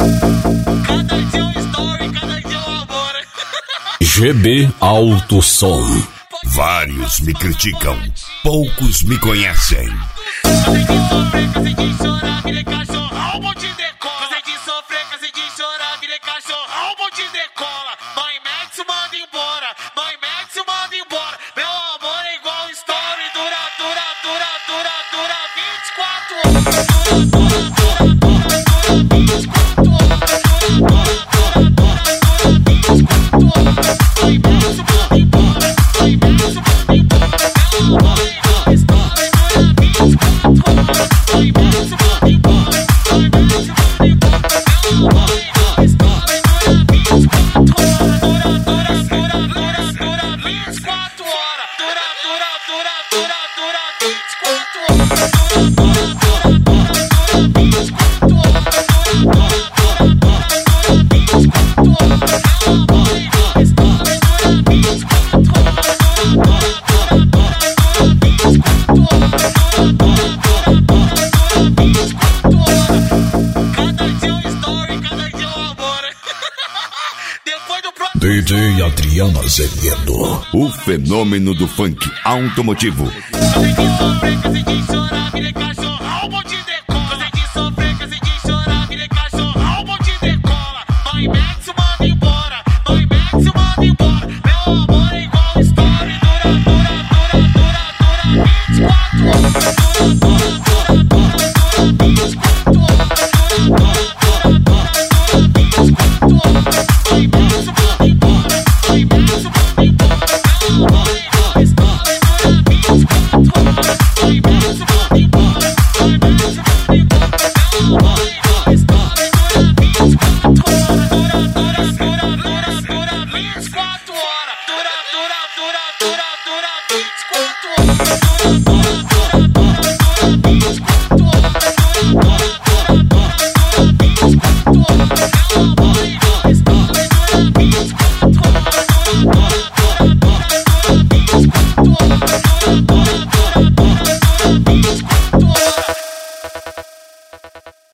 Cada dia um story, cada dia um amor. GB Alto Som. Vários me criticam, poucos me conhecem. Cansei de sofrer, cansei de chorar, virei cachorrão, bom de decola. Cansei de sofrer, cansei de chorar, virei cachorrão, bom de decola. Mãe Max manda embora, mãe Max manda embora. Meu amor é igual story, dura, dura, dura, dura, dura 24 horas. Dura, dura, dura, dura 24 horas. Dura, dura, dura, dura 24 horas. Mãe Max manda embora, mãe Max manda embora. Meu amor é igual story, dura 24 horas. Mãe Max manda embora, mãe Max manda embora. Meu amor é igual story, dura 24 horas. Dura, dura, dura, dura, dura 24 horas. Dura, dura, dura, dura, dura 24 horas. Dura, dura, dura, dura, dura 24 horas. Dura, dura, dura, dura, dura 24 horas. Meu amor é igual story, dura 24 horas. Dura, dura, dura, dura, dura 24 horas. Dura, dura, dura, dura, dura 24 horas. Cada dia um story, cada dia um amor. Depois do próximo DJ Adriano Azevedo. O fenômeno do funk automotivo. cansei de sofrer, cansei de chorar, virei cachorrão, bom de decola. Cansei de sofrer, cansei de chorar, virei cachorrão, bom de decola. Mãe Max manda embora, mãe Max manda embora. Meu amor é igual story, dura, dura, dura, dura, dura 24 horas. Dura, dura, dura, dura, dura 24 horas. Dura, dura, dura, dura, dura 24 horas. Mãe Max manda embora, mãe Max manda embora. Meu amor é igual story, dura 24 horas. Mãe Max manda embora, mãe Max manda embora. Meu amor é igual story, dura 24 horas. Dura, dura, dura, dura, dura 24 horas. Dura, dura, dura, dura, dura 24 horas.